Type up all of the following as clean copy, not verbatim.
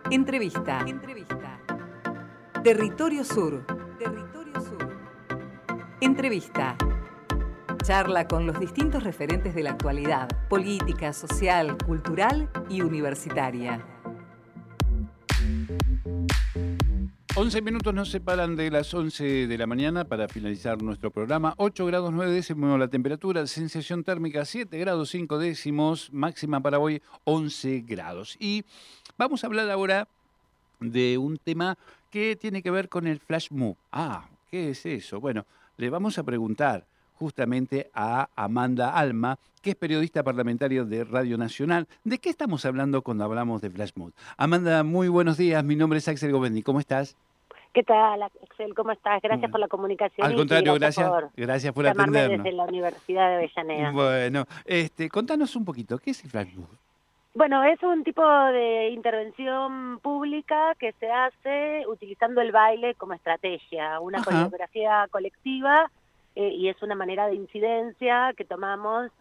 Entrevista. Territorio Sur. Entrevista. Charla con los distintos referentes de la actualidad, política, social, cultural y universitaria. 11 minutos nos separan de las 11 de la mañana para finalizar nuestro programa. 8 grados 9 décimos la temperatura, sensación térmica 7 grados 5 décimos, máxima para hoy 11 grados. Y vamos a hablar ahora de un tema que tiene que ver con el flash mob. ¿Qué es eso? Bueno, le vamos a preguntar justamente a Amanda Alma, que es periodista parlamentaria de Radio Nacional. ¿De qué estamos hablando cuando hablamos de flash mob? Amanda, muy buenos días. Mi nombre es Axel Govendi. ¿Cómo estás? ¿Qué tal, Axel? ¿Cómo estás? Gracias por la comunicación. Al contrario, gracias por llamarme atendernos. desde la Universidad de Avellaneda. Bueno, contanos un poquito, ¿qué es el flash mob? Bueno, es un tipo de intervención pública que se hace utilizando el baile como estrategia, una coreografía colectiva, y es una manera de incidencia que tomamos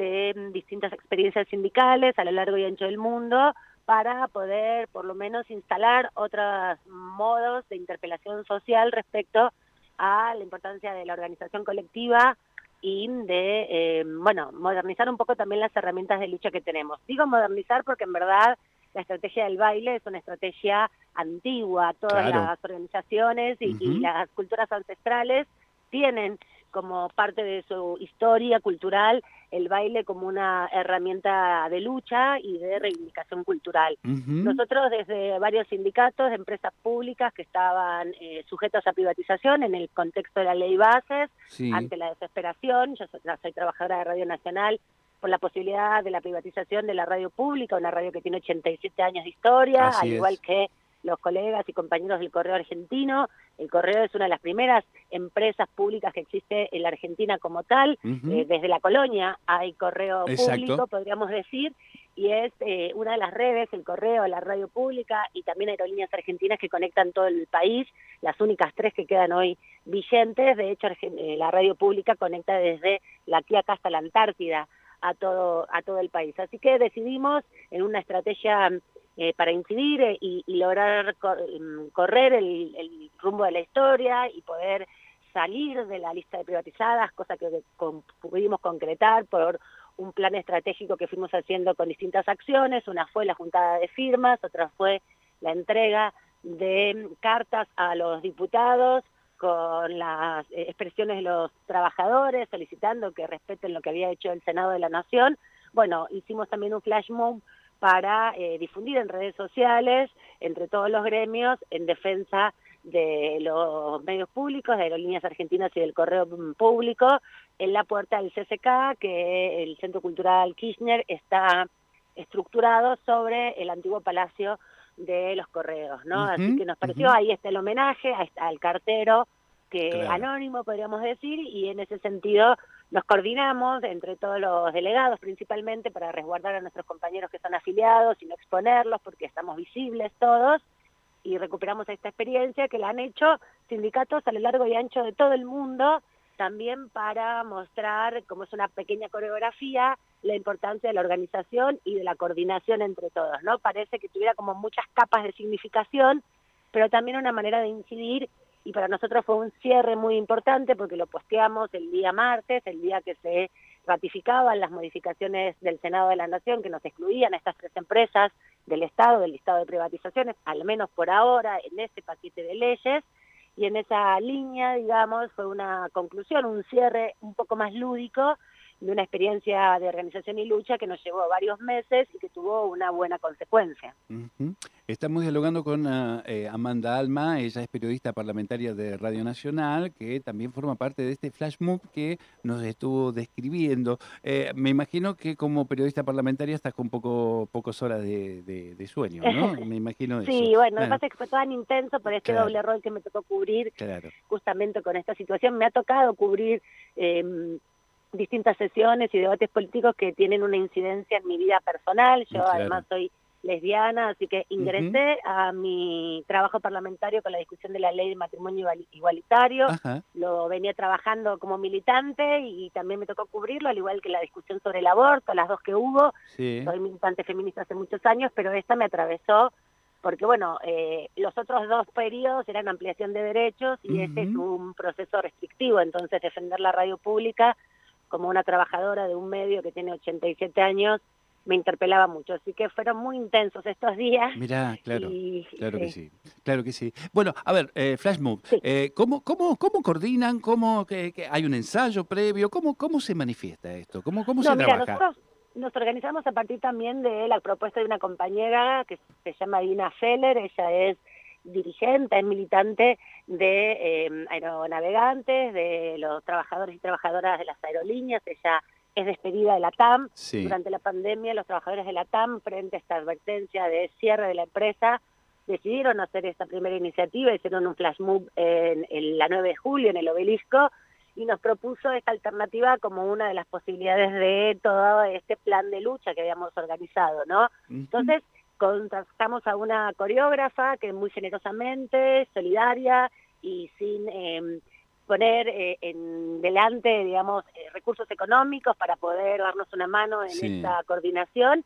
de distintas experiencias sindicales a lo largo y ancho del mundo para poder por lo menos instalar otros modos de interpelación social respecto a la importancia de la organización colectiva y de, modernizar un poco también las herramientas de lucha que tenemos. Digo modernizar porque en verdad la estrategia del baile es una estrategia antigua. Todas las organizaciones y las culturas ancestrales tienen como parte de su historia cultural el baile como una herramienta de lucha y de reivindicación cultural. Nosotros desde varios sindicatos de empresas públicas que estaban sujetos a privatización en el contexto de la ley Bases, ante la desesperación, yo soy trabajadora de Radio Nacional, por la posibilidad de la privatización de la radio pública, una radio que tiene 87 años de historia, igual que los colegas y compañeros del Correo Argentino. El Correo es una de las primeras empresas públicas que existe en la Argentina como tal. Desde la colonia hay correo público, podríamos decir, y es una de las redes, el Correo, la radio pública y también Aerolíneas Argentinas que conectan todo el país, las únicas tres que quedan hoy vigentes. De hecho, la radio pública conecta desde la Quiaca hasta la Antártida a todo el país. Así que decidimos en una estrategia para incidir y lograr correr el rumbo de la historia y poder salir de la lista de privatizadas, cosa que pudimos concretar por un plan estratégico que fuimos haciendo con distintas acciones. Una fue la juntada de firmas, otra fue la entrega de cartas a los diputados con las expresiones de los trabajadores solicitando que respeten lo que había hecho el Senado de la Nación. Bueno, hicimos también un flash mob para difundir en redes sociales, entre todos los gremios, en defensa de los medios públicos, de Aerolíneas Argentinas y del Correo Público, en la puerta del CCK, que el Centro Cultural Kirchner está estructurado sobre el antiguo Palacio de los Correos, ¿no? Así que nos pareció, ahí está el homenaje, ahí está el cartero, que anónimo podríamos decir, y en ese sentido nos coordinamos entre todos los delegados principalmente para resguardar a nuestros compañeros que son afiliados y no exponerlos porque estamos visibles todos, y recuperamos esta experiencia que la han hecho sindicatos a lo largo y ancho de todo el mundo, también para mostrar, como es una pequeña coreografía, la importancia de la organización y de la coordinación entre todos, ¿no? Parece que tuviera como muchas capas de significación, pero también una manera de incidir, y para nosotros fue un cierre muy importante porque lo posteamos el día martes, el día que se ratificaban las modificaciones del Senado de la Nación que nos excluían a estas tres empresas del Estado, del listado de privatizaciones, al menos por ahora, en este paquete de leyes, y en esa línea, digamos, fue una conclusión, un cierre un poco más lúdico de una experiencia de organización y lucha que nos llevó varios meses y que tuvo una buena consecuencia. Estamos dialogando con Amanda Alma, ella es periodista parlamentaria de Radio Nacional, que también forma parte de este flash mob que nos estuvo describiendo. Me imagino que como periodista parlamentaria estás con pocas horas de sueño, ¿no? Me imagino eso. Sí, bueno, lo que pasa es que fue tan intenso por este doble rol que me tocó cubrir justamente con esta situación. Me ha tocado cubrir distintas sesiones y debates políticos que tienen una incidencia en mi vida personal. Yo además soy lesbiana, así que ingresé a mi trabajo parlamentario con la discusión de la ley de matrimonio igualitario. Lo venía trabajando como militante y también me tocó cubrirlo, al igual que la discusión sobre el aborto, las dos que hubo. Soy militante feminista hace muchos años, pero esta me atravesó porque bueno, los otros 2 periodos eran ampliación de derechos y este es un proceso restrictivo, entonces defender la radio pública como una trabajadora de un medio que tiene 87 años me interpelaba mucho, así que fueron muy intensos estos días. Mirá, claro, claro que sí. sí, claro que sí. Bueno, a ver, Flash Mob, Sí. ¿cómo coordinan? Que hay un ensayo previo? ¿Cómo se manifiesta esto? ¿Cómo se Mira, trabaja? nosotros nos organizamos a partir también de la propuesta de una compañera que se llama Dina Feller, ella es dirigente, es militante de aeronavegantes, de los trabajadores y trabajadoras de las aerolíneas, ella es despedida de la TAM. Sí. Durante la pandemia, los trabajadores de la TAM, frente a esta advertencia de cierre de la empresa, decidieron hacer esta primera iniciativa, hicieron un flash mob en la 9 de julio, en el Obelisco, y nos propuso esta alternativa como una de las posibilidades de todo este plan de lucha que habíamos organizado, ¿no? Entonces, contactamos a una coreógrafa que muy generosamente, solidaria y sin poner en delante, digamos, recursos económicos para poder darnos una mano en esta coordinación,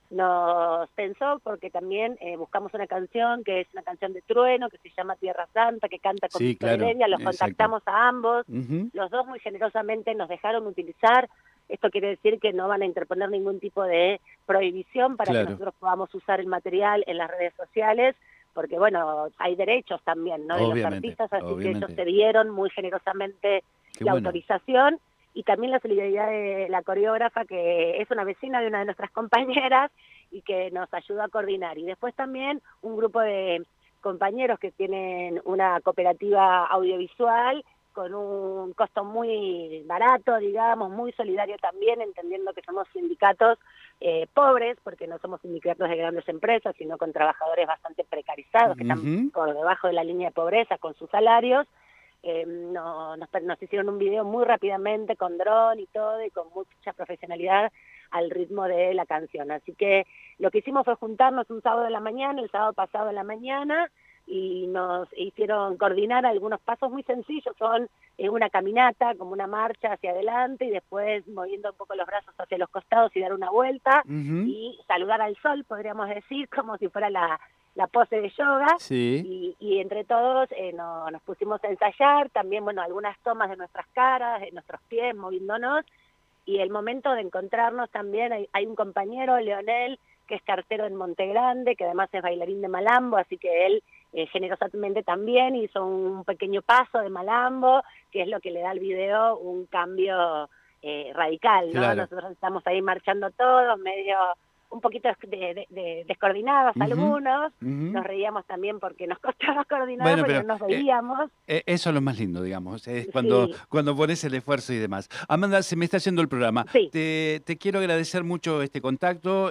nos pensó porque también buscamos una canción que es una canción de Trueno, que se llama Tierra Santa, que canta con Víctor Heredia, los contactamos a ambos, los dos muy generosamente nos dejaron utilizar. Esto quiere decir que no van a interponer ningún tipo de prohibición para que nosotros podamos usar el material en las redes sociales, porque bueno, hay derechos también, ¿no? De los artistas, así que ellos se dieron muy generosamente la autorización, y también la solidaridad de la coreógrafa, que es una vecina de una de nuestras compañeras y que nos ayudó a coordinar. Y después también un grupo de compañeros que tienen una cooperativa audiovisual con un costo muy barato, digamos, muy solidario también, entendiendo que somos sindicatos pobres, porque no somos sindicatos de grandes empresas, sino con trabajadores bastante precarizados, que están por debajo de la línea de pobreza con sus salarios. Nos hicieron un video muy rápidamente con dron y todo, y con mucha profesionalidad al ritmo de la canción. Así que lo que hicimos fue juntarnos un sábado de la mañana, el sábado pasado de la mañana, y nos hicieron coordinar algunos pasos muy sencillos, son una caminata, como una marcha hacia adelante, y después moviendo un poco los brazos hacia los costados y dar una vuelta, y saludar al sol, podríamos decir, como si fuera la pose de yoga, y entre todos nos pusimos a ensayar, también, bueno, algunas tomas de nuestras caras, de nuestros pies, moviéndonos, y el momento de encontrarnos también, hay un compañero, Leonel, que es cartero en Monte Grande, que además es bailarín de malambo, así que él generosamente también hizo un pequeño paso de malambo, que es lo que le da al video un cambio radical, ¿no? Nosotros estamos ahí marchando todos, medio un poquito descoordinados algunos, nos reíamos también porque nos costaba coordinar, pero nos reíamos. Eso es lo más lindo, digamos, es cuando pones el esfuerzo y demás. Amanda, se me está haciendo el programa. Te quiero agradecer mucho este contacto.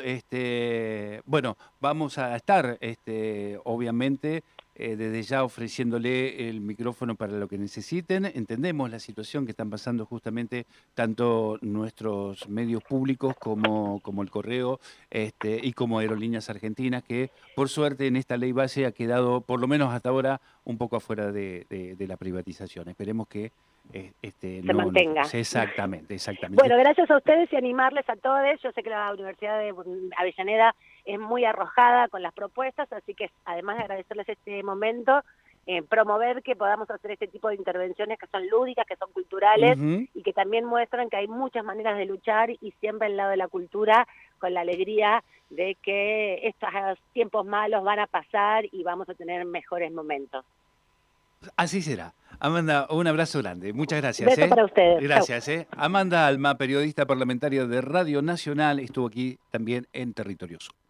Bueno, vamos a estar, obviamente, desde ya ofreciéndole el micrófono para lo que necesiten. Entendemos la situación que están pasando justamente tanto nuestros medios públicos como el Correo y como Aerolíneas Argentinas, que por suerte en esta ley base ha quedado, por lo menos hasta ahora, un poco afuera de la privatización. Esperemos que se mantenga. Exactamente. Bueno, gracias a ustedes y animarles a todos. Yo sé que la Universidad de Avellaneda es muy arrojada con las propuestas, así que además de agradecerles este momento, promover que podamos hacer este tipo de intervenciones que son lúdicas, que son culturales, y que también muestran que hay muchas maneras de luchar, y siempre al lado de la cultura, con la alegría de que estos tiempos malos van a pasar y vamos a tener mejores momentos. Así será. Amanda, un abrazo grande. Muchas gracias. Beso para ustedes. Gracias. Amanda Alma, periodista parlamentaria de Radio Nacional, estuvo aquí también en Territorio Sur.